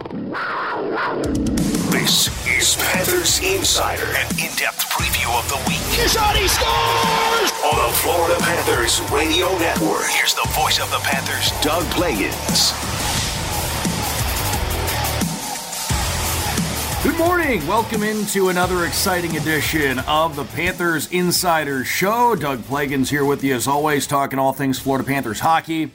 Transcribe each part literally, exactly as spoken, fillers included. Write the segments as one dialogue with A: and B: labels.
A: This is Panthers Insider, an in-depth preview of the week.
B: Shot, he scores!
A: On the Florida Panthers Radio Network. Here's the voice of the Panthers, Doug Plagens.
C: Good morning. Welcome into another exciting edition of the Panthers Insider Show. Doug Plagens here with you as always, talking all things Florida Panthers hockey.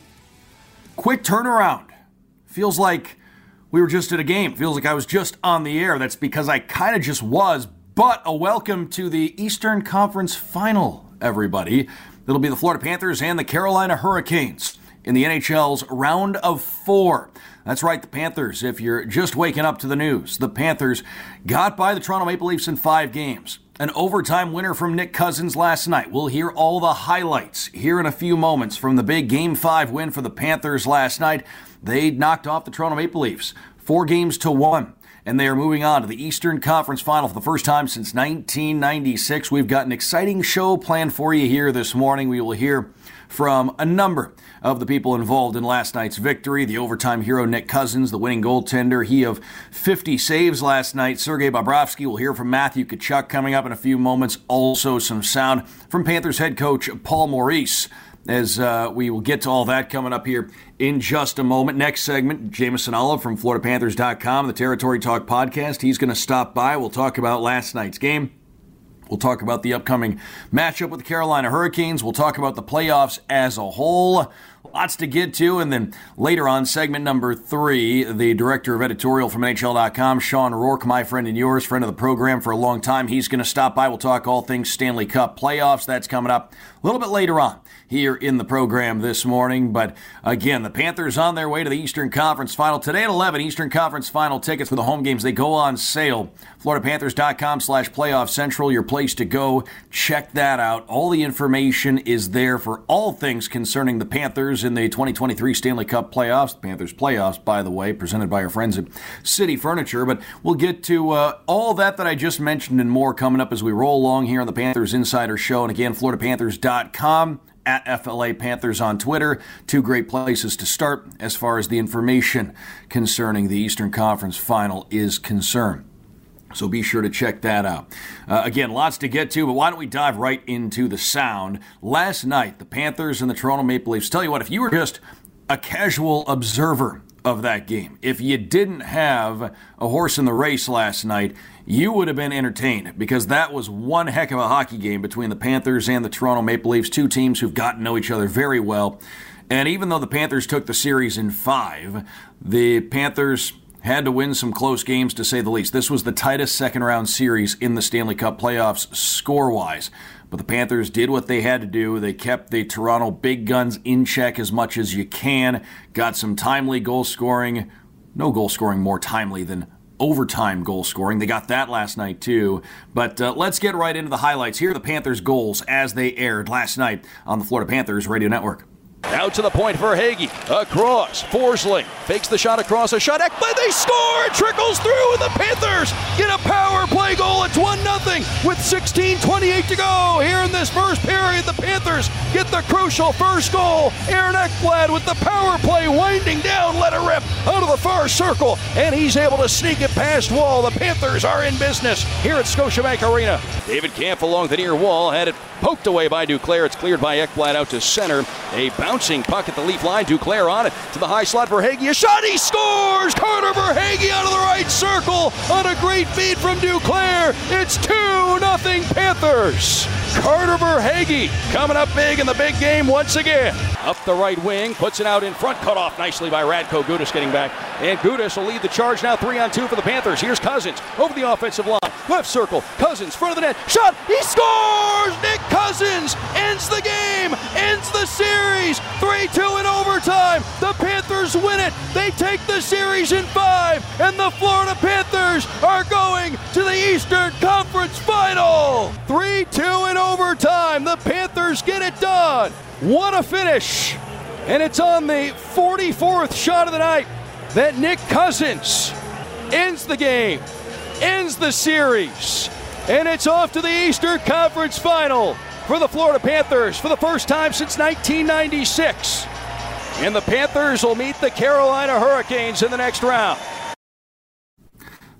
C: Quick turnaround. Feels like we were just at a game. Feels like I was just on the air. That's because I kind of just was. But a welcome to the Eastern Conference Final, everybody. It'll be the Florida Panthers and the Carolina Hurricanes in the N H L's round of four. That's right, the Panthers, if you're just waking up to the news, the Panthers got by the Toronto Maple Leafs in five games. An overtime winner from Nick Cousins last night. We'll hear all the highlights here in a few moments from the big Game five win for the Panthers last night. They knocked off the Toronto Maple Leafs four games to one, and they are moving on to the Eastern Conference Final for the first time since nineteen ninety-six. We've got an exciting show planned for you here this morning. We will hear from a number of the people involved in last night's victory. The overtime hero, Nick Cousins, the winning goaltender. He of fifty saves last night. Sergei Bobrovsky. We'll hear from Matthew Tkachuk coming up in a few moments. Also some sound from Panthers head coach Paul Maurice, as uh, we will get to all that coming up here in just a moment. Next segment, Jameson Olive from Florida Panthers dot com, the Territory Talk podcast. He's going to stop by. We'll talk about last night's game. We'll talk about the upcoming matchup with the Carolina Hurricanes. We'll talk about the playoffs as a whole. Lots to get to. And then later on, segment number three, the director of editorial from N H L dot com, Sean Rourke, my friend and yours, friend of the program for a long time. He's going to stop by. We'll talk all things Stanley Cup playoffs. That's coming up a little bit later on here in the program this morning. But again, the Panthers on their way to the Eastern Conference Final. Today at eleven, Eastern Conference Final tickets for the home games. They go on sale. Florida Panthers dot com slash playoff central, your place to go. Check that out. All the information is there for all things concerning the Panthers in the twenty twenty-three Stanley Cup playoffs. The Panthers playoffs, by the way, presented by our friends at City Furniture. But we'll get to uh, all that that I just mentioned and more coming up as we roll along here on the Panthers Insider Show. And again, Florida Panthers dot com. At F L A Panthers on Twitter. Two great places to start as far as the information concerning the Eastern Conference Final is concerned. So be sure to check that out. Uh, again, lots to get to, but why don't we dive right into the sound? Last night, the Panthers and the Toronto Maple Leafs. Tell you what, if you were just a casual observer of that game, if you didn't have a horse in the race last night, you would have been entertained, because that was one heck of a hockey game between the Panthers and the Toronto Maple Leafs, two teams who've gotten to know each other very well. And even though the Panthers took the series in five, the Panthers had to win some close games, to say the least. This was the tightest second-round series in the Stanley Cup playoffs score-wise. But the Panthers did what they had to do. They kept the Toronto big guns in check as much as you can, got some timely goal scoring. No goal scoring more timely than overtime goal scoring. They got that last night, too. But uh, let's get right into the highlights. Here are the Panthers' goals as they aired last night on the Florida Panthers Radio Network.
D: Out to the point for Hagee. Across. Forsling fakes the shot across a shot. Ekblad, they score! It trickles through, and the Panthers get a power play goal. It's one nothing with sixteen twenty-eight to go. Here in this first period, the Panthers get the crucial first goal. Aaron Ekblad with the power play winding down, let it rip out of the far circle, and he's able to sneak it past Wall. The Panthers are in business here at Scotiabank Arena. David Kampf along the near wall, had it poked away by Duclair. It's cleared by Ekblad out to center. A bouncing puck at the Leaf line. Duclair on it to the high slot for Hagee. A shot, he scores! Carter Verhaeghe out of the right circle on a great feed from Duclair. It's two nothing Panthers. Carter Verhaeghe coming up big in the big game once again. Up the right wing, puts it out in front, cut off nicely by Radko Gudas getting back. And Gudas will lead the charge now, three on two for the Panthers. Here's Cousins over the offensive line. Left circle, Cousins, front of the net, shot, he scores! Nick Cousins ends the game, ends the series, three two in overtime. The Panthers win it. They take the series in five, and the Florida Panthers are going to the Eastern Conference Final. three two in overtime. The Panthers get it done. What a finish. And it's on the forty-fourth shot of the night that Nick Cousins ends the game, ends the series, and it's off to the Eastern Conference Final for the Florida Panthers for the first time since nineteen ninety-six. And the Panthers will meet the Carolina Hurricanes in the next round.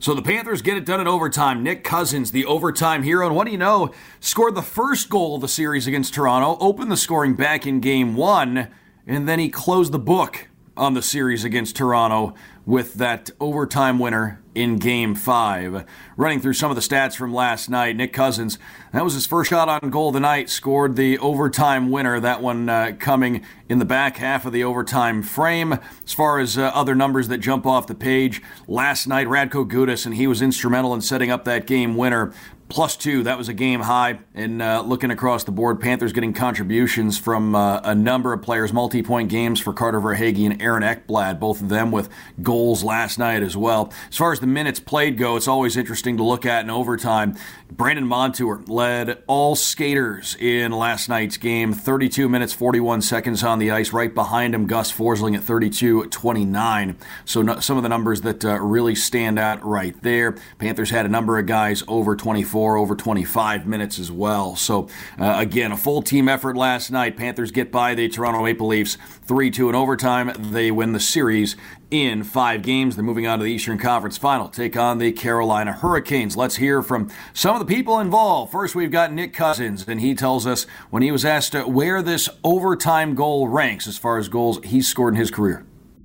C: So the Panthers get it done in overtime. Nick Cousins, the overtime hero, and what do you know, scored the first goal of the series against Toronto, opened the scoring back in game one, and then he closed the book on the series against Toronto with that overtime winner in game five. Running through some of the stats from last night, Nick Cousins, that was his first shot on goal of the night, scored the overtime winner, that one uh, coming in the back half of the overtime frame. As far as uh, other numbers that jump off the page, last night Radko Gudas, and he was instrumental in setting up that game winner. Plus two, that was a game high. And uh, looking across the board, Panthers getting contributions from uh, a number of players, multi-point games for Carter Verhaeghe and Aaron Ekblad, both of them with goals last night as well. As far as the minutes played go, it's always interesting to look at in overtime. Brandon Montour led all skaters in last night's game, thirty-two minutes, forty-one seconds on the ice. Right behind him, Gus Forsling at thirty-two twenty-nine. So no, some of the numbers that uh, really stand out right there. Panthers had a number of guys over twenty-four, over twenty-five minutes as well. So uh, again, a full team effort last night. Panthers get by the Toronto Maple Leafs three two in overtime. They win the series in five games. They're moving on to the Eastern Conference Final, take on the Carolina Hurricanes. Let's hear from some of the people involved. First, we've got Nick Cousins, and he tells us when he was asked where this overtime goal ranks as far as goals he's scored in his career.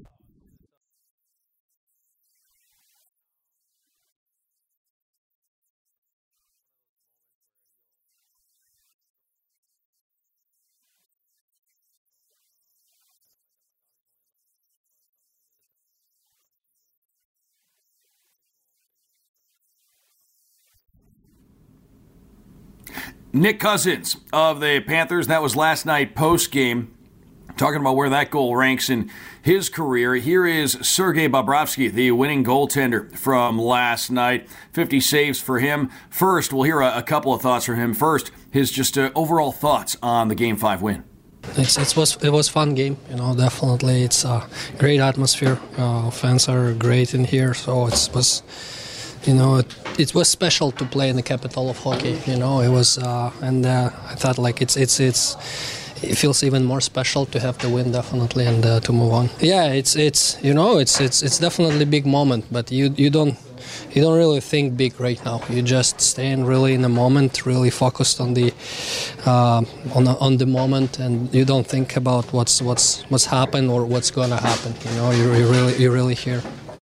C: Nick Cousins of the Panthers, that was last night post-game, talking about where that goal ranks in his career. Here is Sergei Bobrovsky, the winning goaltender from last night. fifty saves for him. First, we'll hear a, a couple of thoughts from him. First, his just uh, overall thoughts on the Game five win.
E: It's, it was it was fun game, you know. Definitely, it's a great atmosphere. Uh, fans are great in here, so it was. You know, it, it was special to play in the capital of hockey. You know, it was, uh, and uh, I thought like it's it's it's it feels even more special to have the win, definitely, and uh, to move on. Yeah, it's it's you know it's it's it's definitely a big moment, but you you don't you don't really think big right now. You just staying really in the moment, really focused on the uh, on the, on the moment, and you don't think about what's what's what's happened or what's gonna happen. You know, you're, you're really you're really here.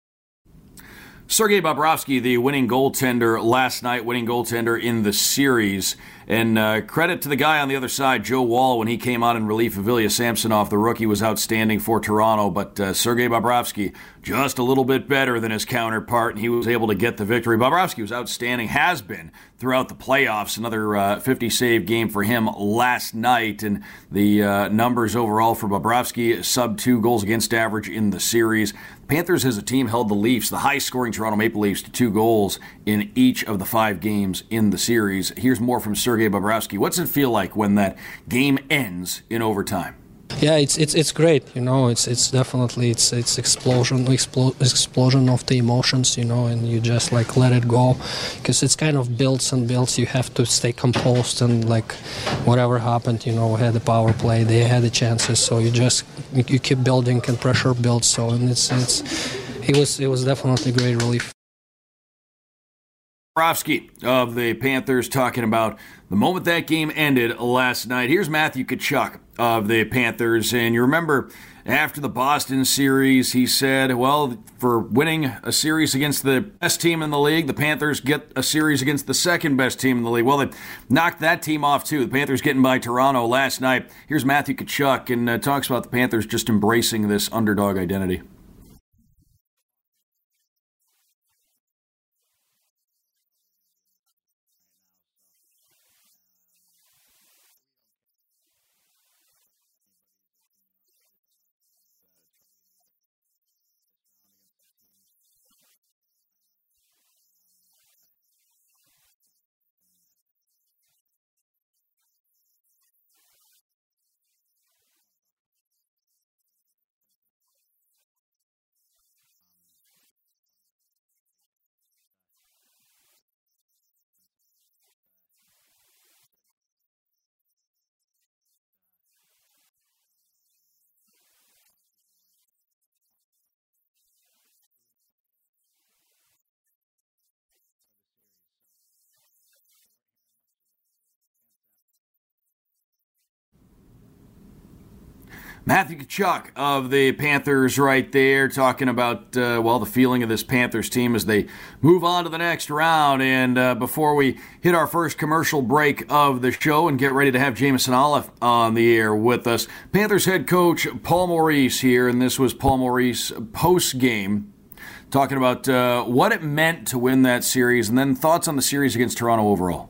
C: Sergei Bobrovsky, the winning goaltender last night, winning goaltender in the series. And uh, credit to the guy on the other side, Joe Woll, when he came on in relief of Ilya Samsonov. The rookie was outstanding for Toronto, but uh, Sergei Bobrovsky just a little bit better than his counterpart, and he was able to get the victory. Bobrovsky was outstanding, has been throughout the playoffs. Another uh, fifty-save game for him last night, and the uh, numbers overall for Bobrovsky, sub two goals against average in the series. Panthers as a team held the Leafs, the high-scoring Toronto Maple Leafs, to two goals in each of the five games in the series. Here's more from Sergei Bobrovsky. What's it feel like when that game ends in overtime?
E: Yeah, it's it's it's great. You know, it's it's definitely it's it's explosion explo- explosion of the emotions. You know, and you just like let it go, because it's kind of builds and builds. You have to stay composed, and like whatever happened, you know, we had the power play, they had the chances, so you just you keep building and pressure builds. So and it's it's it was it was definitely great relief.
C: Bobrovsky of the Panthers talking about the moment that game ended last night. Here's Matthew Tkachuk of the Panthers. And you remember after the Boston series, he said, well, for winning a series against the best team in the league, the Panthers get a series against the second best team in the league. Well, they knocked that team off, too. The Panthers getting by Toronto last night. Here's Matthew Tkachuk, and uh, talks about the Panthers just embracing this underdog identity. Matthew Tkachuk of the Panthers right there talking about, uh, well, the feeling of this Panthers team as they move on to the next round. And uh, before we hit our first commercial break of the show and get ready to have Jameson Olive on the air with us, Panthers head coach Paul Maurice here, and this was Paul Maurice post-game talking about uh, what it meant to win that series and then thoughts on the series against Toronto overall.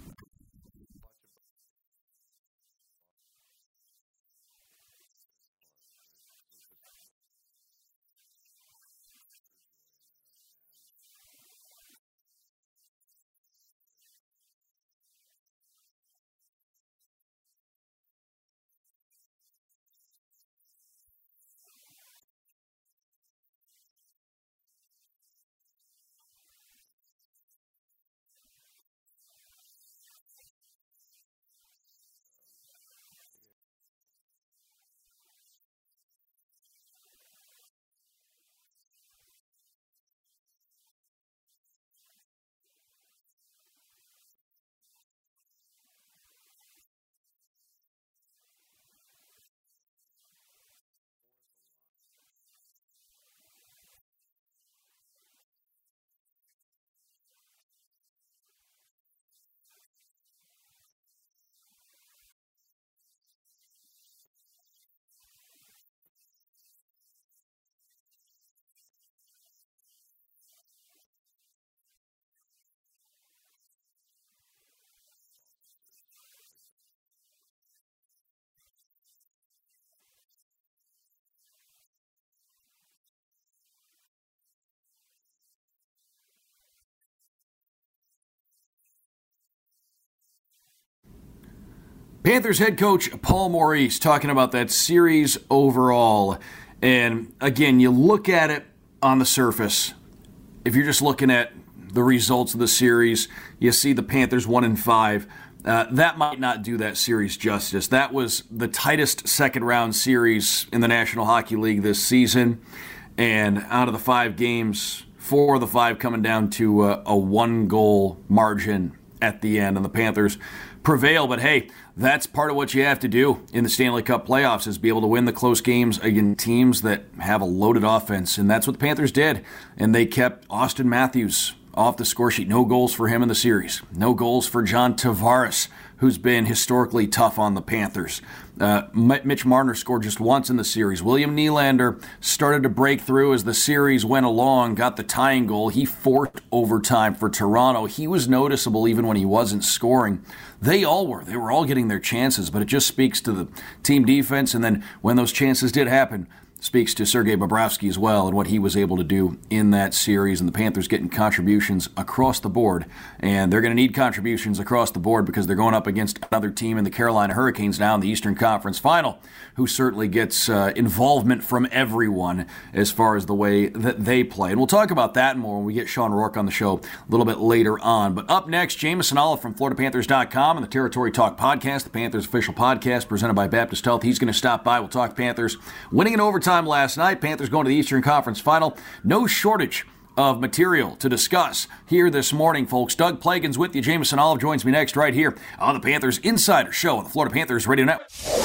C: Panthers head coach Paul Maurice talking about that series overall. And again, you look at it on the surface. If you're just looking at the results of the series, you see the Panthers one and five. Uh, that might not do that series justice. That was the tightest second round series in the National Hockey League this season. And out of the five games, four of the five coming down to a, a one goal margin at the end. And the Panthers prevail. But hey, that's part of what you have to do in the Stanley Cup playoffs is be able to win the close games against teams that have a loaded offense. And that's what the Panthers did. And they kept Auston Matthews off the score sheet. No goals for him in the series. No goals for John Tavares, who's been historically tough on the Panthers. Uh, Mitch Marner scored just once in the series. William Nylander started to break through as the series went along, got the tying goal. He forced overtime for Toronto. He was noticeable even when he wasn't scoring. They all were. They were all getting their chances, but it just speaks to the team defense. And then when those chances did happen, speaks to Sergei Bobrovsky as well and what he was able to do in that series. And the Panthers getting contributions across the board. And they're going to need contributions across the board because they're going up against another team in the Carolina Hurricanes now in the Eastern Conference Final, who certainly gets uh, involvement from everyone as far as the way that they play. And we'll talk about that and more when we get Sean Rourke on the show a little bit later on. But up next, Jameson Olive from Florida Panthers dot com and the Territory Talk podcast, the Panthers official podcast presented by Baptist Health. He's going to stop by. We'll talk Panthers winning in overtime last night. Panthers going to the Eastern Conference Final. No shortage of material to discuss here this morning, folks. Doug Plagens with you. Jameson Olive joins me next right here on the Panthers Insider Show on the Florida Panthers Radio Network.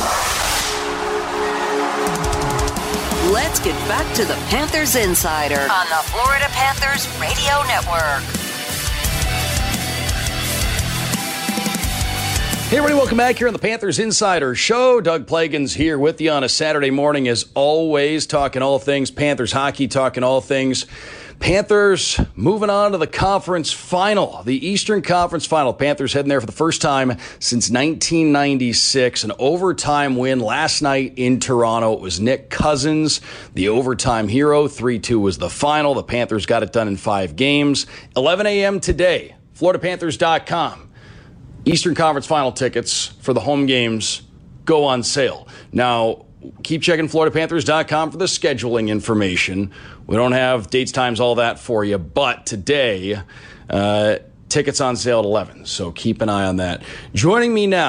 F: Let's get back to the Panthers Insider on the Florida Panthers Radio Network.
D: Hey everybody, welcome back here on the Panthers Insider Show. Doug Plagens here with you on a Saturday morning as always, talking all things Panthers hockey, talking all things Panthers moving on to the conference final, the Eastern Conference Final. Panthers heading there for the first time since nineteen ninety-six. An overtime win last night in Toronto. It was Nick Cousins, the overtime hero. three two was the final. The Panthers got it done in five games. eleven a.m. today, Florida Panthers dot com. Eastern Conference Final tickets for the home games go on sale. Now, keep checking Florida Panthers dot com for the scheduling information. We don't have dates, times, all that for you, but today, uh, tickets on sale at eleven, so keep an eye on that. Joining me now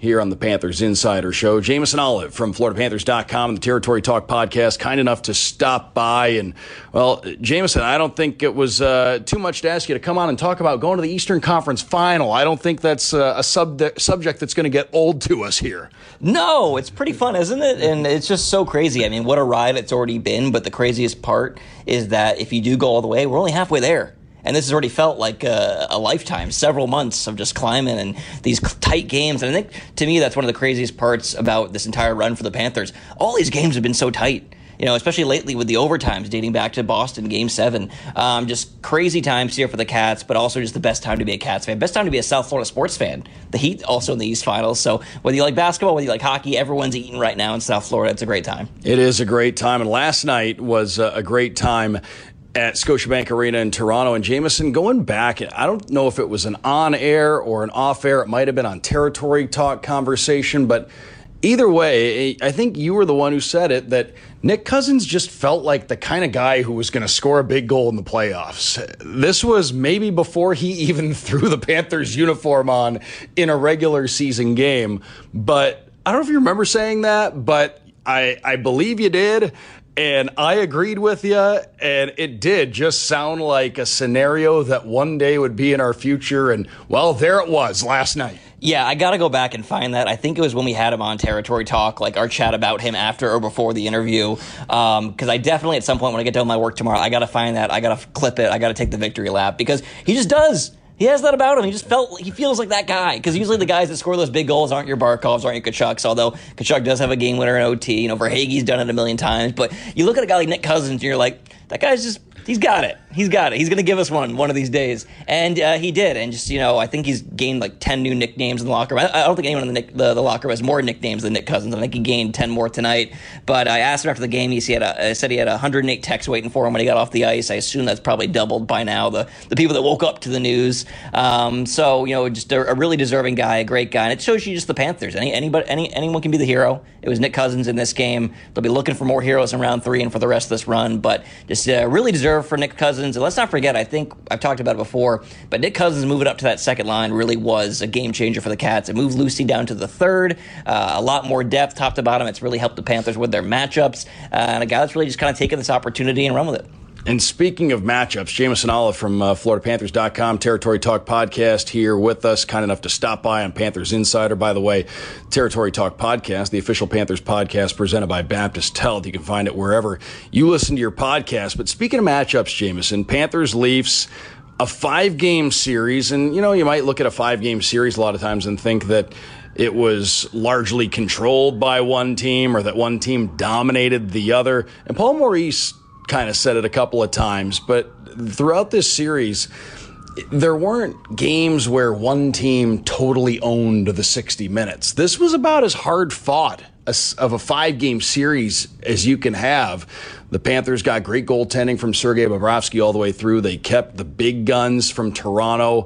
C: here on the Panthers Insider Show. Jameson Olive from Florida Panthers dot com and the Territory Talk podcast, kind enough to stop by. And, well, Jameson, I don't think it was uh, too much to ask you to come on and talk about going to the Eastern Conference Final. I don't think that's uh, a sub- subject that's going to get old to us here.
G: No, it's pretty fun, isn't it? And it's just so crazy. I mean, what a ride it's already been. But the craziest part is that if you do go all the way, we're only halfway there. And this has already felt like a, a lifetime, several months of just climbing and these tight games. And I think, to me, that's one of the craziest parts about this entire run for the Panthers. All these games have been so tight, you know, especially lately with the overtimes dating back to Boston Game seven. Um, just crazy times here for the Cats, but also just the best time to be a Cats fan. Best time to be a South Florida sports fan. The Heat also in the East Finals. So whether you like basketball, whether you like hockey, everyone's eating right now in South Florida. It's a great time.
C: It is a great time. And last night was a great time at Scotiabank Arena in Toronto. And Jameson, going back, I don't know if it was an on-air or an off-air. It might have been on Territory Talk conversation, but either way, I think you were the one who said it, that Nick Cousins just felt like the kind of guy who was going to score a big goal in the playoffs. This was maybe before he even threw the Panthers uniform on in a regular season game. But I don't know if you remember saying that, but I, I believe you did. And I agreed with you, and it did just sound like a scenario that one day would be in our future. And, well, there it was last night.
G: Yeah, I got to go back and find that. I think it was when we had him on Territory Talk, like our chat about him after or before the interview. Because um, I definitely, at some point when I get done with my work tomorrow, I got to find that. I got to clip it. I got to take the victory lap because he just does. He has that about him. He just felt, he feels like that guy. Because usually the guys that score those big goals aren't your Barkovs, aren't your Tkachuks, although Tkachuk does have a game winner in O T. You know, Verhaeghe's done it a million times. But you look at a guy like Nick Cousins and you're like, that guy's just, he's got it. He's got it. He's going to give us one one of these days. And uh, he did. And just, you know, I think he's gained like ten new nicknames in the locker room. I, I don't think anyone in the, Nick, the, the locker room has more nicknames than Nick Cousins. I think he gained ten more tonight. But I asked him after the game. He said, a, uh, said he had one hundred eight texts waiting for him when he got off the ice. I assume that's probably doubled by now, the, the people that woke up to the news. Um, so, you know, just a, a really deserving guy, a great guy. And it shows you just the Panthers. Any, anybody, any, anyone can be the hero. It was Nick Cousins in this game. They'll be looking for more heroes in round three and for the rest of this run. But just uh, really deserved for Nick Cousins. And let's not forget, I think I've talked about it before, but Nick Cousins moving up to that second line really was a game changer for the Cats. It moved Lucy down to the third, uh, a lot more depth top to bottom. It's really helped the Panthers with their matchups, uh, and a guy that's really just kind of taken this opportunity and run with it.
C: And speaking of matchups, Jameson Olive from uh, Florida Panthers dot com, Territory Talk podcast here with us, kind enough to stop by on Panthers Insider. By the way, Territory Talk podcast, the official Panthers podcast presented by Baptist Health. You can find it wherever you listen to your podcast. But speaking of matchups, Jameson, Panthers Leafs, a five-game series. And, you know, you might look at a five-game series a lot of times and think that it was largely controlled by one team or that one team dominated the other. And Paul Maurice kind of said it a couple of times, but throughout this series, there weren't games where one team totally owned the sixty minutes. This was about as hard fought of a five-game series as you can have. The Panthers got great goaltending from Sergei Bobrovsky all the way through. They kept the big guns from Toronto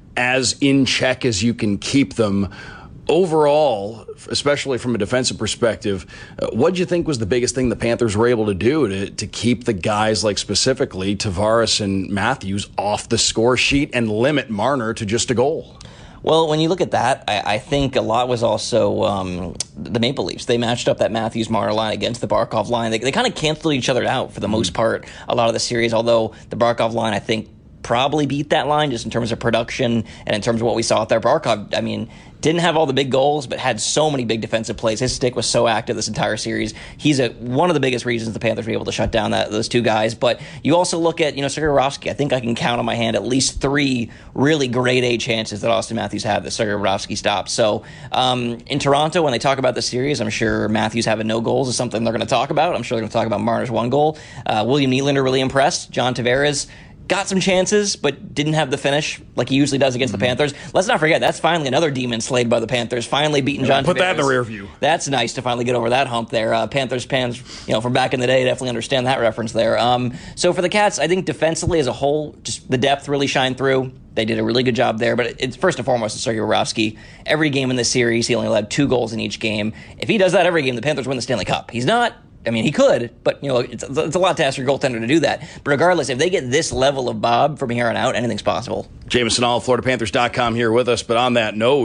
C: as in check as you can keep them. Overall, especially from a defensive perspective, uh, what do you think was the biggest thing the Panthers were able to do to, to keep the guys, like specifically Tavares and Matthews, off the score sheet and limit Marner to just a goal?
G: Well, when you look at that, I, I think a lot was also um, the Maple Leafs. They matched up that Matthews-Marner line against the Barkov line. They, they kind of canceled each other out for the most part a lot of the series, although the Barkov line, I think, probably beat that line just in terms of production and in terms of what we saw out there. Barkov, I mean, didn't have all the big goals, but had so many big defensive plays. His stick was so active this entire series. He's a, one of the biggest reasons the Panthers were able to shut down that those two guys. But you also look at, you know, Sergei Bobrovsky. I think I can count on my hand at least three really grade A chances that Austin Matthews had that Sergei Bobrovsky stopped. So um, in Toronto, when they talk about the series, I'm sure Matthews having no goals is something they're going to talk about. I'm sure they're going to talk about Marner's one goal. Uh, William Nylander really impressed. John Tavares got some chances, but didn't have the finish like he usually does against mm-hmm. the Panthers. Let's not forget, that's finally another demon slayed by the Panthers, finally beating John
C: Put
G: Tavares.
C: that in the rear view.
G: That's nice to finally get over that hump there. Uh, Panthers fans, you know, from back in the day definitely understand that reference there. Um, so for the Cats, I think defensively as a whole, just the depth really shined through. They did a really good job there, but it's first and foremost, it's Sergei Bobrovsky. Every game in this series, he only allowed two goals in each game. If he does that every game, the Panthers win the Stanley Cup. He's not... I mean, he could, but, you know, it's, it's a lot to ask your goaltender to do that. But regardless, if they get this level of Bob from here on out, anything's possible.
C: Jameson Olive, Florida Panthers dot com here with us. But on that note,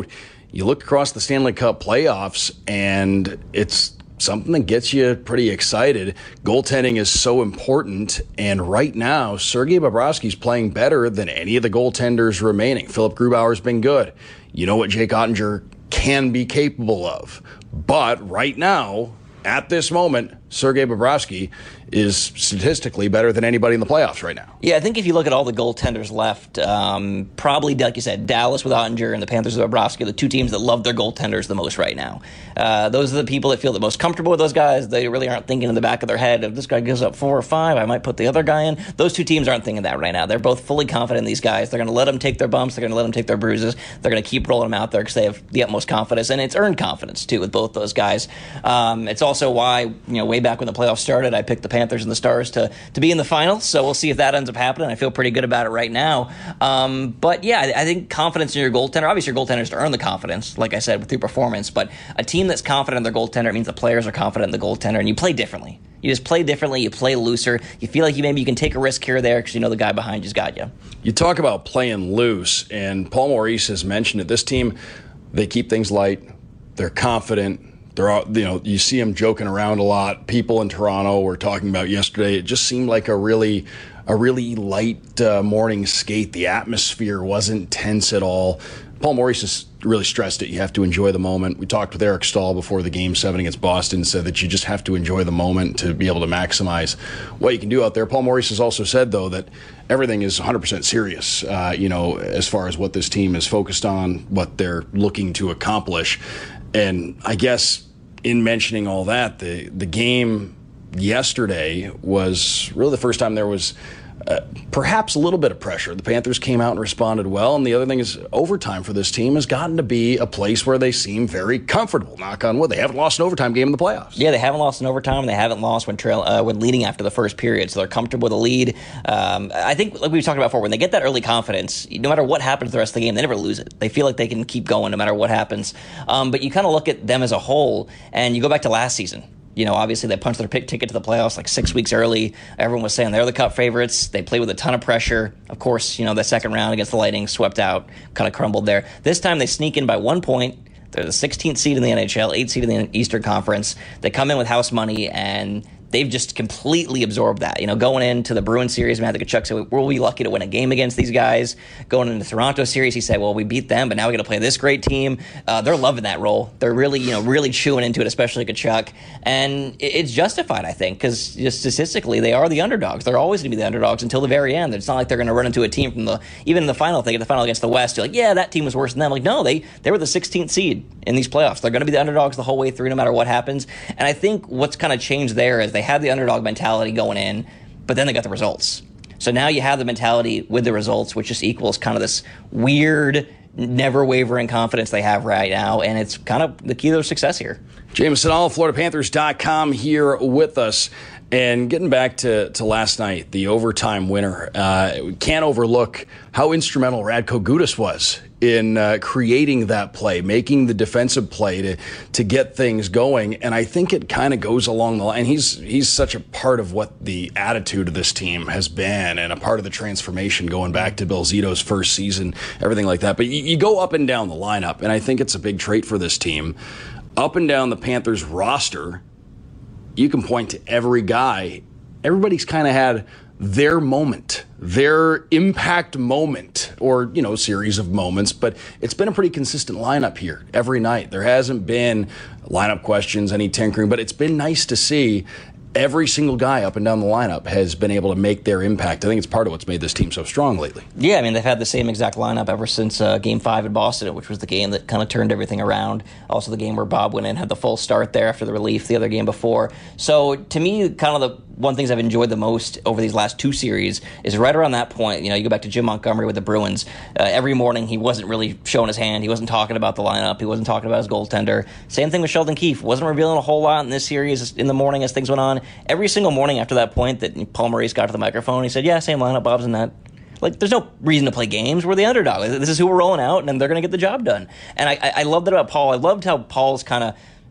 H: you look across the Stanley Cup playoffs, and it's something that gets you pretty excited. Goaltending is so important, and right now, Sergei Bobrovsky's playing better than any of the goaltenders remaining. Philip Grubauer's been good. You know what Jake Ottinger can be capable of. But right now, at this moment, Sergei Bobrovsky is statistically better than anybody in the playoffs right now.
G: Yeah, I think if you look at all the goaltenders left, um, probably, like you said, Dallas with Ottinger and the Panthers with Bobrovsky are the two teams that love their goaltenders the most right now. Uh, those are the people that feel the most comfortable with those guys. They really aren't thinking in the back of their head, if this guy gives up four or five, I might put the other guy in. Those two teams aren't thinking that right now. They're both fully confident in these guys. They're going to let them take their bumps. They're going to let them take their bruises. They're going to keep rolling them out there because they have the utmost confidence, and it's earned confidence, too, with both those guys. Um, it's also why, you know, way back when the playoffs started, I picked the Panthers and the Stars to, to be in the finals, so we'll see if that ends up happening. I feel pretty good about it right now. Um, but, yeah, I, I think confidence in your goaltender, obviously your goaltender is to earn the confidence, like I said, with your performance, but a team that's confident in their goaltender means the players are confident in the goaltender, and you play differently. You just play differently, you play looser, you feel like you maybe you can take a risk here or there because you know the guy behind you's got you.
H: You talk about playing loose, and Paul Maurice has mentioned it. This team, they keep things light, they're confident. They're all, you know, you see them joking around a lot. People in Toronto were talking about yesterday. It just seemed like a really, a really light uh, morning skate. The atmosphere wasn't tense at all. Paul Maurice has really stressed it. You have to enjoy the moment. We talked with Eric Stahl before the game seven against Boston, said that you just have to enjoy the moment to be able to maximize what you can do out there. Paul Maurice has also said, though, that everything is one hundred percent serious, uh, you know, as far as what this team is focused on, what they're looking to accomplish. And I guess in mentioning all that, the, the game yesterday was really the first time there was uh, perhaps a little bit of pressure. The Panthers came out and responded well, and the other thing is overtime for this team has gotten to be a place where they seem very comfortable, knock on wood. They haven't lost an overtime game in the playoffs.
G: Yeah, they haven't lost an overtime, and they haven't lost when trail uh, when leading after the first period, so they're comfortable with the lead. Um, I think, like we've talked about before, when they get that early confidence, no matter what happens the rest of the game, they never lose it. They feel like they can keep going no matter what happens. Um, but you kind of look at them as a whole, and you go back to last season. You know, obviously they punched their pick ticket to the playoffs like six weeks early. Everyone was saying they're the Cup favorites. They played with a ton of pressure. Of course, you know, the second round against the Lightning swept out, kind of crumbled there. This time they sneak in by one point. They're the sixteenth seed in the N H L, eighth seed in the Eastern Conference. They come in with house money, and they've just completely absorbed that. You know, going into the Bruins series, Matthew Tkachuk said, we'll be lucky to win a game against these guys. Going into the Toronto series, he said, well, we beat them, but now we got to play this great team. Uh, they're loving that role. They're really, you know, really chewing into it, especially Tkachuk. And it's justified, I think, because just statistically, they are the underdogs. They're always going to be the underdogs until the very end. It's not like they're going to run into a team from the, even in the final, if they get the final against the West, you're like, yeah, that team was worse than them. Like, no, they, they were the sixteenth seed in these playoffs. They're going to be the underdogs the whole way through, no matter what happens. And I think what's kind of changed there is they had the underdog mentality going in, but then they got the results. So now you have the mentality with the results, which just equals kind of this weird, never wavering confidence they have right now, and it's kind of the key to their success here.
H: James Sinal, Florida Panthers dot com here with us. And getting back to, to last night, the overtime winner, uh, we can't overlook how instrumental Radko Gudas was in uh, creating that play, making the defensive play to to get things going. And I think it kind of goes along the line. He's he's such a part of what the attitude of this team has been, and a part of the transformation going back to Bill Zito's first season, everything like that. But you, you go up and down the lineup, and I think it's a big trait for this team. Up and down the Panthers roster, you can point to every guy. Everybody's kind of had their moment, their impact moment, or, you know, series of moments, but it's been a pretty consistent lineup here every night. There hasn't been lineup questions, any tinkering, but it's been nice to see every single guy up and down the lineup has been able to make their impact. I think it's part of what's made this team so strong lately.
G: Yeah, I mean, they've had the same exact lineup ever since uh, Game five in Boston, which was the game that kind of turned everything around. Also the game where Bob went in, had the full start there after the relief the other game before. So to me, kind of the one of the things I've enjoyed the most over these last two series is right around that point. You know, you go back to Jim Montgomery with the Bruins. Uh, every morning he wasn't really showing his hand. He wasn't talking about the lineup. He wasn't talking about his goaltender. Same thing with Sheldon Keefe. Wasn't revealing a whole lot in this series in the morning as things went on. Every single morning after that point that Paul Maurice got to the microphone, he said, yeah, same lineup, Bob's in that. Like, there's no reason to play games. We're the underdog. This is who we're rolling out, and they're going to get the job done. And I, I loved that about Paul. I loved how Paul's kind of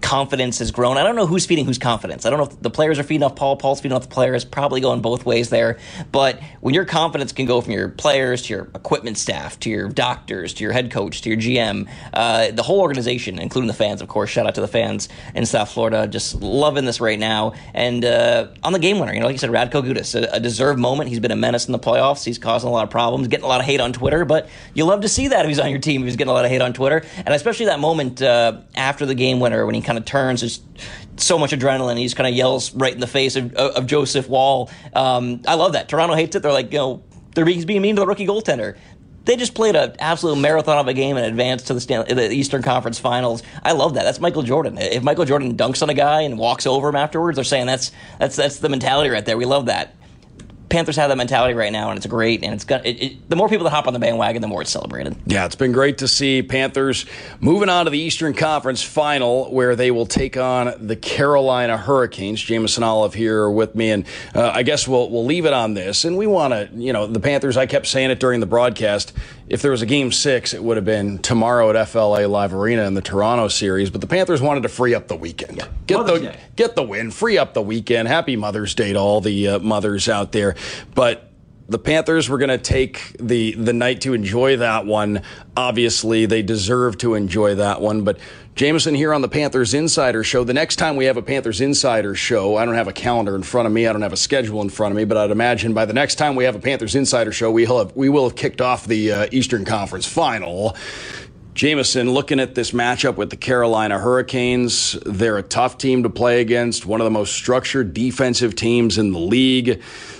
G: confidence has grown. I don't know who's feeding whose confidence. I don't know if the players are feeding off Paul. Paul's feeding off the players. Probably going both ways there. But when your confidence can go from your players to your equipment staff to your doctors to your head coach to your G M, uh, the whole organization, including the fans, of course. Shout out to the fans in South Florida. Just loving this right now. And uh, on the game winner, you know, like you said, Radko Gudas, a, a deserved moment. He's been a menace in the playoffs. He's causing a lot of problems, getting a lot of hate on Twitter. But you love to see that if he's on your team, if he's getting a lot of hate on Twitter. And especially that moment uh, after the game winner when he kind of turns, there's so much adrenaline. He just kind of yells right in the face of, of Joseph Woll. Um, I love that. Toronto hates it. They're like, you know, they're being, being mean to the rookie goaltender. They just played an absolute marathon of a game and advanced to the, Stanley, the Eastern Conference Finals. I love that. That's Michael Jordan. If Michael Jordan dunks on a guy and walks over him afterwards, they're saying that's that's that's the mentality right there. We love that. Panthers have that mentality right now, and it's great. And it's got it, it, the more people that hop on the bandwagon, the more it's celebrated.
H: Yeah, it's been great to see Panthers moving on to the Eastern Conference Final, where they will take on the Carolina Hurricanes. Jameson Olive here with me, and uh, I guess we'll we'll leave it on this. And we want to, you know, the Panthers. I kept saying it during the broadcast. If there was a game six, it would have been tomorrow at F L A Live Arena in the Toronto series. But the Panthers wanted to free up the weekend. Yeah. Get Mother's the Day. Get the win, free up the weekend. Happy Mother's Day to all the uh, mothers out there. But the Panthers were going to take the the night to enjoy that one. Obviously, they deserve to enjoy that one. But Jameson here on the Panthers Insider Show. The next time we have a Panthers Insider Show, I don't have a calendar in front of me. I don't have a schedule in front of me. But I'd imagine by the next time we have a Panthers Insider Show, we will have, we will have kicked off the uh, Eastern Conference Final. Jameson, looking at this matchup with the Carolina Hurricanes, they're a tough team to play against, one of the most structured defensive teams in the league.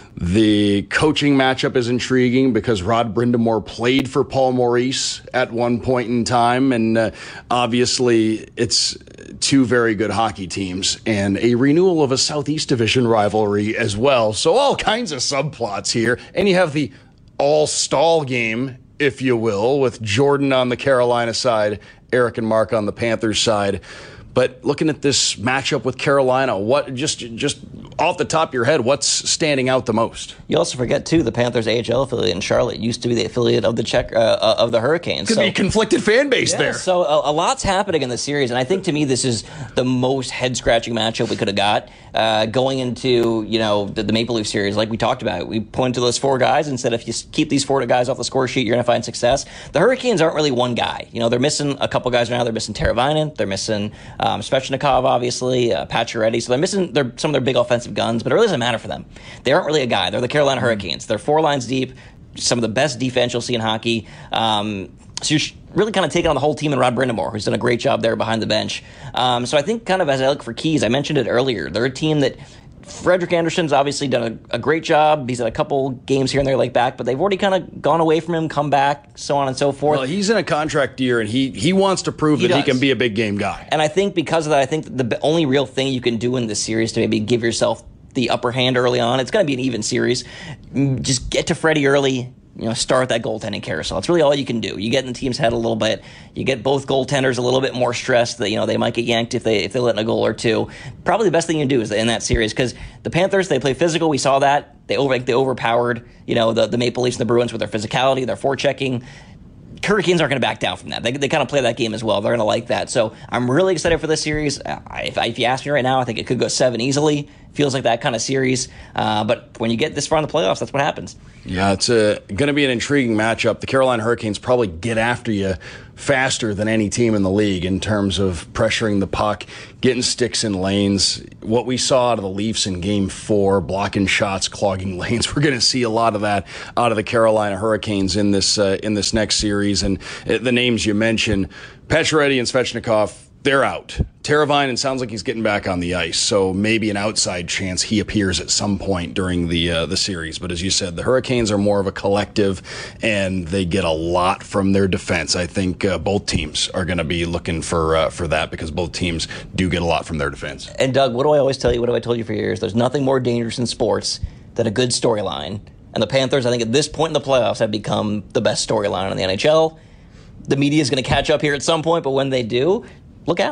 H: The coaching matchup is intriguing because Rod Brind'Amour played for Paul Maurice at one point in time, and uh, obviously it's two very good hockey teams and a renewal of a Southeast Division rivalry as well. So all kinds of subplots here, and you have the all-stall game, if you will, with Jordan on the Carolina side, Eric and Mark on the Panthers side. But looking at this matchup with Carolina, what just just off the top of your head, what's standing out the most?
G: You also forget too the Panthers A H L affiliate in Charlotte used to be the affiliate of the Czech uh, of the Hurricanes.
H: Could so, be a conflicted fan base yeah, there.
G: So a, a lot's happening in the series, and I think to me this is the most head scratching matchup we could have got uh, going into you know the, the Maple Leaf series. Like we talked about, we pointed to those four guys and said if you keep these four guys off the score sheet, you're going to find success. The Hurricanes aren't really one guy. You know they're missing a couple guys right now. They're missing Teravainen. They're missing. Um, Svechnikov, obviously, uh, Pacioretty. So they're missing their, some of their big offensive guns, but it really doesn't matter for them. They aren't really a guy. They're the Carolina Hurricanes. They're four lines deep, some of the best defense you'll see in hockey. Um, so you're really kind of taking on the whole team and Rod Brind'Amour, who's done a great job there behind the bench. Um, so I think kind of as I look for keys, I mentioned it earlier, they're a team that Frederik Andersen's obviously done a, a great job. He's had a couple games here and there like back, but they've already kind of gone away from him, come back, so on and so forth.
H: Well, he's in a contract year, and he, he wants to prove he that does. he can be a big game guy.
G: And I think because of that, I think the only real thing you can do in this series to maybe give yourself the upper hand early on, it's going to be an even series. Just get to Freddie early. You know, start that goaltending carousel. It's really all you can do. You get in the team's head a little bit. You get both goaltenders a little bit more stressed that, you know, they might get yanked if they if they let in a goal or two. Probably the best thing you can do is in that series because the Panthers, they play physical. We saw that. They over they overpowered, you know, the, the Maple Leafs and the Bruins with their physicality, their forechecking. Hurricanes aren't going to back down from that. They, they kind of play that game as well. They're going to like that. So I'm really excited for this series. I, if, if you ask me right now, I think it could go seven easily. Feels like that kind of series. Uh, but when you get this far in the playoffs, that's what happens.
H: Yeah, it's going to be an intriguing matchup. The Carolina Hurricanes probably get after you faster than any team in the league in terms of pressuring the puck, getting sticks in lanes. What we saw out of the Leafs in Game Four, blocking shots, clogging lanes, we're going to see a lot of that out of the Carolina Hurricanes in this uh, in this next series. And uh, the names you mentioned, Pacioretty and Svechnikov, they're out. Teravainen sounds like he's getting back on the ice, so maybe an outside chance he appears at some point during the uh, the series. But as you said, the Hurricanes are more of a collective, and they get a lot from their defense. I think uh, both teams are going to be looking for uh, for that because both teams do get a lot from their defense.
G: And Doug, what do I always tell you? What have I told you for years? There's nothing more dangerous in sports than a good storyline. And the Panthers, I think at this point in the playoffs, have become the best storyline in the N H L. The media is going to catch up here at some point, but when they do, look out.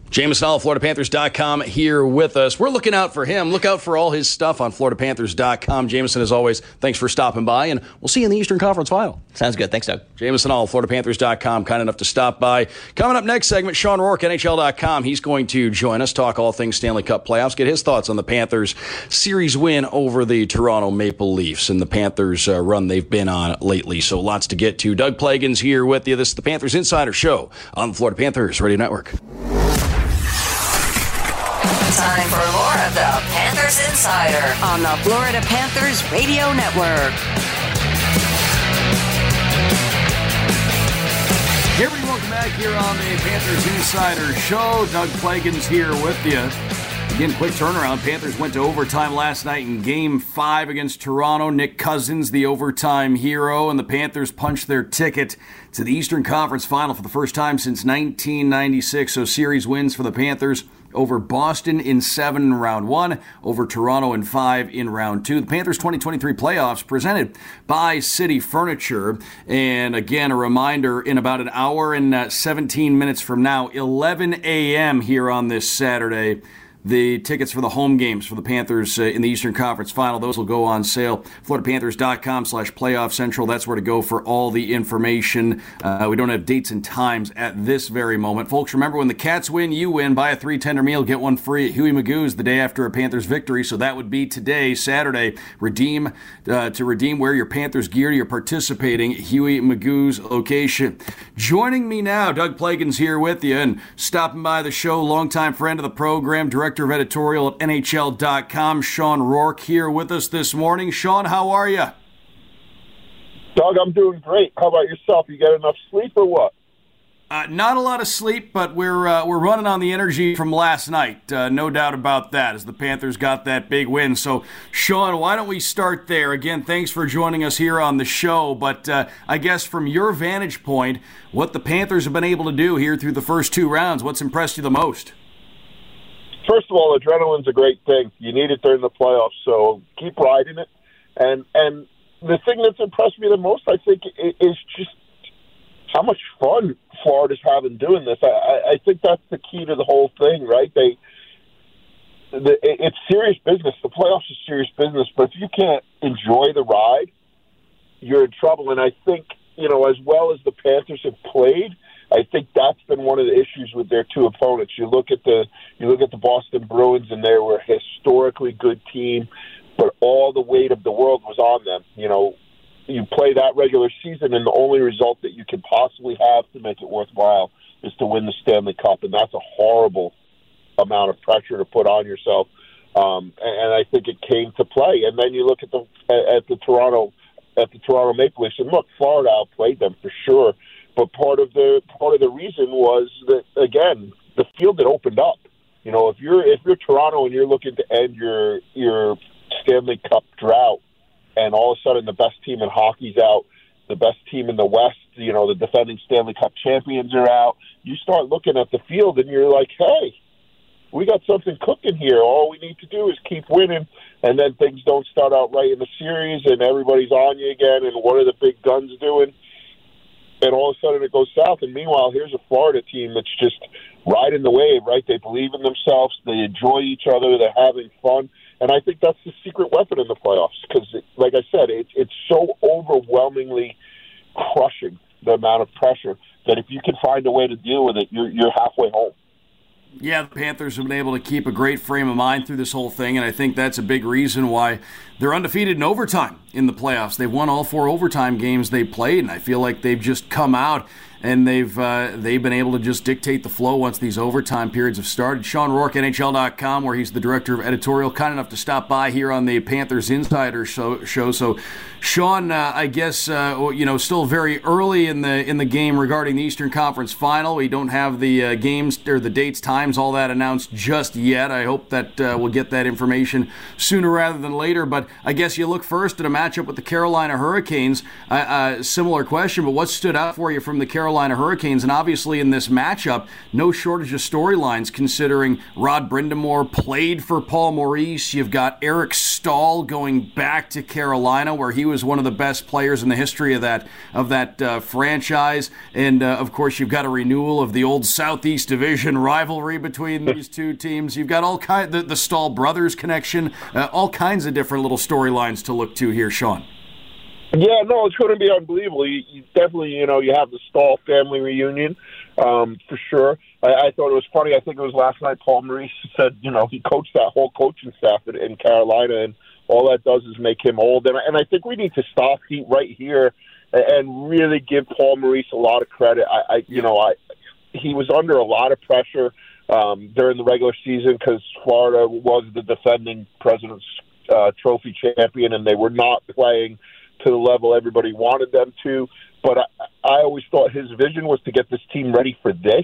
H: Jameson Hall, Florida Panthers dot com here with us. We're looking out for him. Look out for all his stuff on Florida Panthers dot com. Jameson, as always, thanks for stopping by, and we'll see you in the Eastern Conference Final.
G: Sounds good. Thanks, Doug.
H: Jameson Hall, Florida Panthers dot com, kind enough to stop by. Coming up next segment, Sean Rourke, N H L dot com. He's going to join us, talk all things Stanley Cup playoffs, get his thoughts on the Panthers' series win over the Toronto Maple Leafs and the Panthers' uh, run they've been on lately. So lots to get to. Doug Plagens here with you. This is the Panthers Insider Show on the Florida Panthers Radio Network.
F: Time for more of the Panthers Insider on the Florida Panthers Radio Network.
C: Hey everybody, welcome back here on the Panthers Insider Show. Doug Plagens here with you. Again, quick turnaround. Panthers went to overtime last night in Game five against Toronto. Nick Cousins, the overtime hero, and the Panthers punched their ticket to the Eastern Conference Final for the first time since nineteen ninety-six. So series wins for the Panthers over Boston in seven in round one, over Toronto in five in round two. The Panthers twenty twenty-three playoffs presented by City Furniture. And again, a reminder, in about an hour and uh, seventeen minutes from now, eleven a.m. here on this Saturday, the tickets for the home games for the Panthers uh, in the Eastern Conference Final, those will go on sale. Florida Panthers dot com slash playoff central. That's where to go for all the information. Uh, we don't have dates and times at this very moment. Folks, remember, when the Cats win, you win. Buy a three-tender meal, get one free at Huey Magoo's the day after a Panthers victory. So that would be today, Saturday. Redeem uh, to redeem wear your Panthers gear to your participating Huey Magoo's location. Joining me now, Doug Plagens here with you, and stopping by the show, longtime friend of the program, director Director of Editorial at N H L dot com, Sean Rourke, here with us this morning. Sean, how are you?
I: Doug, I'm doing great. How about yourself? You got enough sleep or what?
C: Uh, not a lot of sleep, but we're uh, we're running on the energy from last night. Uh, no doubt about that, as the Panthers got that big win. So, Sean, why don't we start there? Again, thanks for joining us here on the show. But uh, I guess from your vantage point, what the Panthers have been able to do here through the first two rounds, what's impressed you the most?
I: First of all, adrenaline's a great thing. You need it during the playoffs, so keep riding it. And and the thing that's impressed me the most, I think, is just how much fun Florida's having doing this. I, I think that's the key to the whole thing, right? They, the, it's serious business. The playoffs is serious business, but if you can't enjoy the ride, you're in trouble. And I think, you know, as well as the Panthers have played, I think that's been one of the issues with their two opponents. You look at the you look at the Boston Bruins, and they were a historically good team, but all the weight of the world was on them. You know, you play that regular season, and the only result that you can possibly have to make it worthwhile is to win the Stanley Cup, and that's a horrible amount of pressure to put on yourself. Um, and I think it came to play. And then you look at the at the Toronto at the Toronto Maple Leafs, and look, Florida outplayed them for sure. But part of the part of the reason was that, again, the field had opened up. You know, if you're if you're Toronto and you're looking to end your your Stanley Cup drought, and all of a sudden the best team in hockey's out, the best team in the West, you know, the defending Stanley Cup champions are out, you start looking at the field and you're like, hey, we got something cooking here. All we need to do is keep winning, and then things don't start out right in the series, and everybody's on you again, and what are the big guns doing? And all of a sudden it goes south. And meanwhile, here's a Florida team that's just riding the wave, right? They believe in themselves. They enjoy each other. They're having fun. And I think that's the secret weapon in the playoffs because, like I said, it, it's so overwhelmingly crushing, the amount of pressure, that if you can find a way to deal with it, you're, you're halfway home.
C: Yeah, the Panthers have been able to keep a great frame of mind through this whole thing, and I think that's a big reason why they're undefeated in overtime in the playoffs. They've won all four overtime games they played, and I feel like they've just come out and they've uh, they've been able to just dictate the flow once these overtime periods have started. Sean Rourke, N H L dot com, where he's the director of editorial, kind enough to stop by here on the Panthers Insider show. show. So, Sean, uh, I guess uh, you know, still very early in the in the game regarding the Eastern Conference Final. We don't have the uh, games or the dates, times, all that announced just yet. I hope that uh, we'll get that information sooner rather than later. But I guess you look first at a matchup with the Carolina Hurricanes. Uh, uh, similar question, but what stood out for you from the Carolina Carolina Hurricanes. And obviously in this matchup, no shortage of storylines considering Rod Brind'Amour played for Paul Maurice. You've got Eric Staal going back to Carolina, where he was one of the best players in the history of that of that uh, franchise. And, uh, of course, you've got a renewal of the old Southeast Division rivalry between these two teams. You've got all kind the, the Staal brothers connection, uh, all kinds of different little storylines to look to here, Sean.
I: Yeah, no, it's going to be unbelievable. You, you definitely, you know, you have the Staal family reunion, um, for sure. I, I thought it was funny. I think it was last night Paul Maurice said, you know, he coached that whole coaching staff in, in Carolina, and all that does is make him old. And, and I think we need to stop he, right here and really give Paul Maurice a lot of credit. I, I you know, I he was under a lot of pressure um, during the regular season because Florida was the defending President's uh, Trophy champion, and they were not playing to the level everybody wanted them to. But I, I always thought his vision was to get this team ready for this.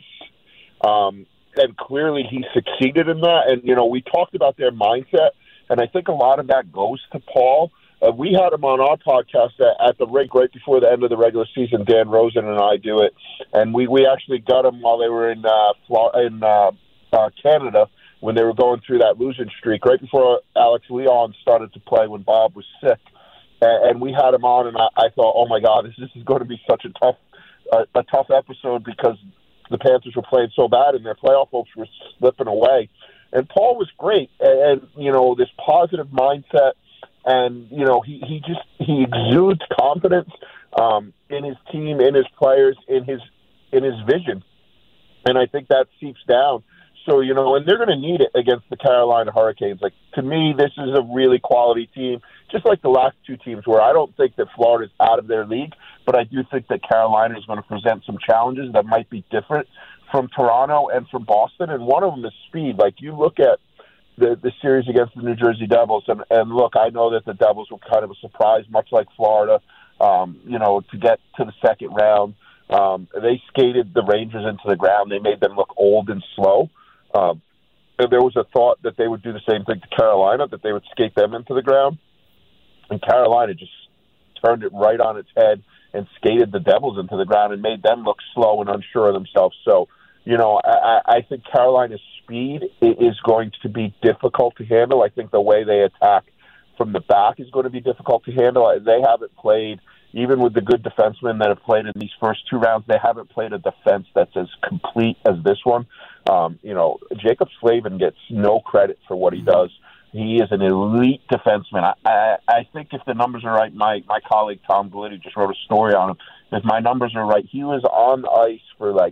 I: Um, and clearly he succeeded in that. And, you know, we talked about their mindset, and I think a lot of that goes to Paul. Uh, we had him on our podcast at, at the rink right before the end of the regular season. Dan Rosen and I do it. And we, we actually got him while they were in, uh, Florida, in uh, uh, Canada when they were going through that losing streak, right before Alex Leon started to play when Bob was sick. And we had him on, and I, I thought, oh, my God, this, this is going to be such a tough uh, a tough episode because the Panthers were playing so bad and their playoff hopes were slipping away. And Paul was great, and, and you know, this positive mindset, and, you know, he, he just he exudes confidence um, in his team, in his players, in his in his vision. And I think that seeps down. So, you know, and they're going to need it against the Carolina Hurricanes. Like, to me, this is a really quality team, just like the last two teams where I don't think that Florida's out of their league, but I do think that Carolina is going to present some challenges that might be different from Toronto and from Boston. And one of them is speed. Like, you look at the, the series against the New Jersey Devils, and, and look, I know that the Devils were kind of a surprise, much like Florida, um, you know, to get to the second round. Um, they skated the Rangers into the ground. They made them look old and slow. Um, and there was a thought that they would do the same thing to Carolina, that they would skate them into the ground. And Carolina just turned it right on its head and skated the Devils into the ground and made them look slow and unsure of themselves. So, you know, I, I think Carolina's speed is going to be difficult to handle. I think the way they attack from the back is going to be difficult to handle. They haven't played, even with the good defensemen that have played in these first two rounds, they haven't played a defense that's as complete as this one. Um, you know, Jacob Slavin gets no credit for what he does. He is an elite defenseman. I, I, I think if the numbers are right, my, my colleague Tom Glitti just wrote a story on him. If my numbers are right, he was on the ice for like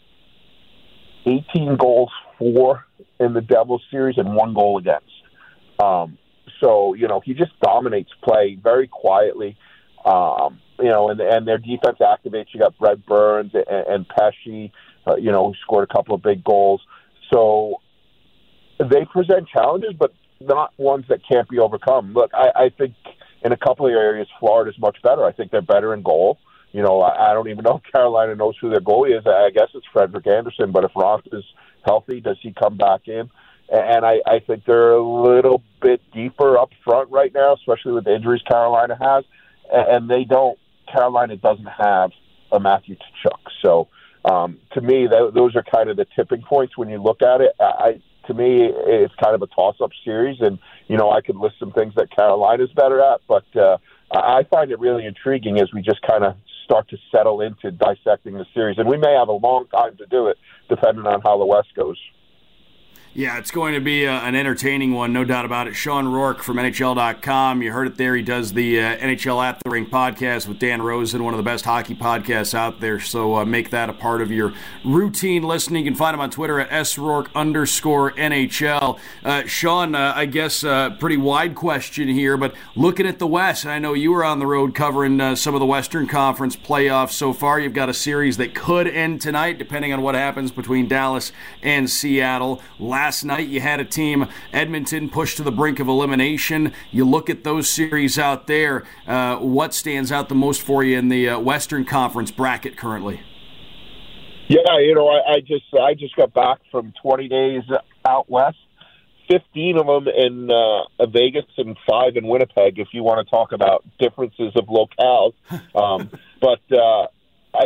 I: eighteen goals for in the Devils series and one goal against. Um, so, you know, he just dominates play very quietly. Um, you know, and and their defense activates. You got Brett Burns and, and Pesci, uh, you know, who scored a couple of big goals. So they present challenges, but not ones that can't be overcome. Look, I, I think in a couple of areas, Florida's much better. I think they're better in goal. You know, I, I don't even know if Carolina knows who their goalie is. I guess it's Frederick Anderson, but if Ross is healthy, does he come back in? And I, I think they're a little bit deeper up front right now, especially with the injuries Carolina has. And they don't, Carolina doesn't have a Matthew Tkachuk. So um, to me, th- those are kind of the tipping points when you look at it. I, to me, it's kind of a toss-up series. And, you know, I could list some things that Carolina's better at, but uh, I find it really intriguing as we just kind of start to settle into dissecting the series. And we may have a long time to do it, depending on how the West goes.
C: Yeah, it's going to be uh, an entertaining one, no doubt about it. Sean Rourke from N H L dot com. You heard it there. He does the uh, N H L At the Rink podcast with Dan Rosen, one of the best hockey podcasts out there. So uh, make that a part of your routine listening. You can find him on Twitter at srourke underscore NHL. Uh, Sean, uh, I guess a uh, pretty wide question here, but looking at the West, and I know you were on the road covering uh, some of the Western Conference playoffs so far. You've got a series that could end tonight, depending on what happens between Dallas and Seattle. Last night, you had a team, Edmonton, pushed to the brink of elimination. You look at those series out there. Uh, what stands out the most for you in the uh, Western Conference bracket currently?
I: Yeah, you know, I, I just I just got back from twenty days out west. Fifteen of them in uh, Vegas and five in Winnipeg. If you want to talk about differences of locales, um, but uh, as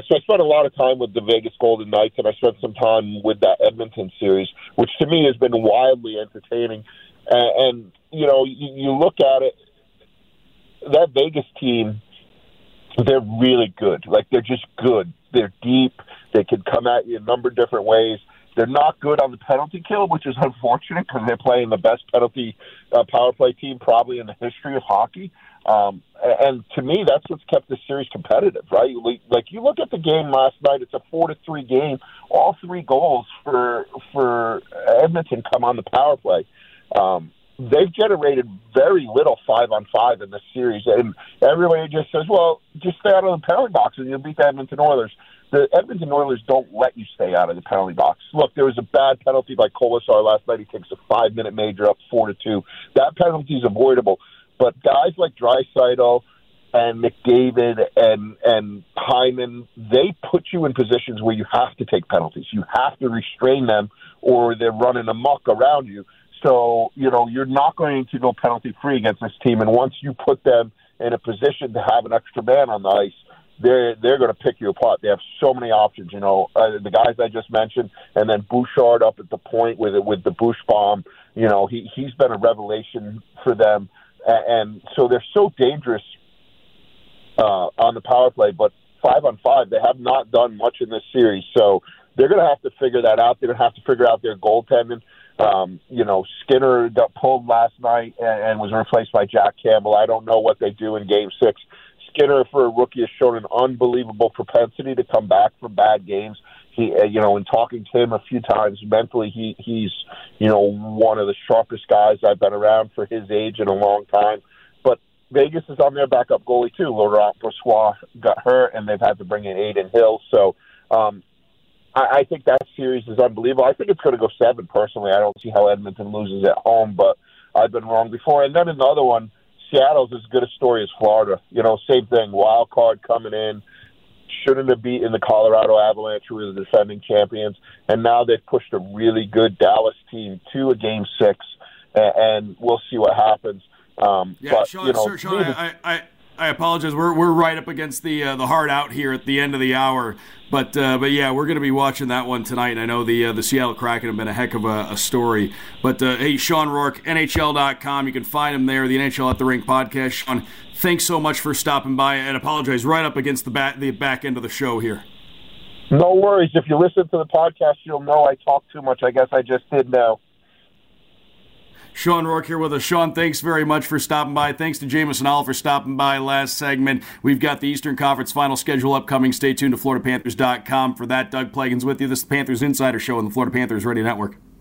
I: so I spent a lot of time with the Vegas Golden Knights, and I spent some time with that Edmonton series, which to me has been wildly entertaining. And, and you know, you, you look at it, that Vegas team, they're really good. Like, they're just good. They're deep. They can come at you a number of different ways. They're not good on the penalty kill, which is unfortunate because they're playing the best penalty uh, power play team probably in the history of hockey. Um, and to me, that's what's kept this series competitive, right? Like, you look at the game last night; it's a four to three game. All three goals for for Edmonton come on the power play. Um, they've generated very little five on five in this series, and everybody just says, "Well, just stay out of the penalty box and you'll beat the Edmonton Oilers." The Edmonton Oilers don't let you stay out of the penalty box. Look, there was a bad penalty by Kolasar last night. He takes a five-minute major up four to two. That penalty is avoidable. But guys like Draisaitl and McDavid and and Hyman, they put you in positions where you have to take penalties. You have to restrain them, or they're running amok around you. So, you know, you're not going to go penalty-free against this team. And once you put them in a position to have an extra man on the ice, they're they're going to pick you apart. They have so many options, you know, uh, the guys I just mentioned, and then Bouchard up at the point with it with the Bush bomb. You know, he he's been a revelation for them, and, and so they're so dangerous uh, on the power play. But five on five, they have not done much in this series, so they're going to have to figure that out. They're going to have to figure out their goaltending. Um, you know, Skinner got pulled last night and, and was replaced by Jack Campbell. I don't know what they do in Game Six. Skinner, for a rookie, has shown an unbelievable propensity to come back from bad games. He, uh, you know, in talking to him a few times, mentally, he he's, you know, one of the sharpest guys I've been around for his age in a long time. But Vegas is on their backup goalie too. Laurent Brossoit got hurt, and they've had to bring in Aiden Hill. So um, I, I think that series is unbelievable. I think it's going to go seven. Personally, I don't see how Edmonton loses at home, but I've been wrong before. And then another one. Seattle's as good a story as Florida. You know, same thing. Wild card coming in. Shouldn't have beaten the Colorado Avalanche, who were the defending champions. And now they've pushed a really good Dallas team to a Game Six, and we'll see what happens. Um,
C: yeah,
I: but,
C: Sean,
I: you know,
C: sir, Sean I, I, I apologize. We're we're right up against the uh, the hard out here at the end of the hour. But uh, but yeah, we're going to be watching that one tonight. And I know the uh, the Seattle Kraken have been a heck of a, a story. But uh, hey, Sean Rourke, N H L dot com. You can find him there. The N H L at the Rink podcast. Sean, thanks so much for stopping by. And apologize right up against the back the back end of the show here.
I: No worries. If you listen to the podcast, you'll know I talk too much. I guess I just did now.
C: Sean Rourke here with us. Sean, thanks very much for stopping by. Thanks to Jameson Hall for stopping by last segment. We've got the Eastern Conference final schedule upcoming. Stay tuned to Florida Panthers dot com for that. Doug Plagens with you. This is the Panthers Insider Show on the Florida Panthers Radio Network.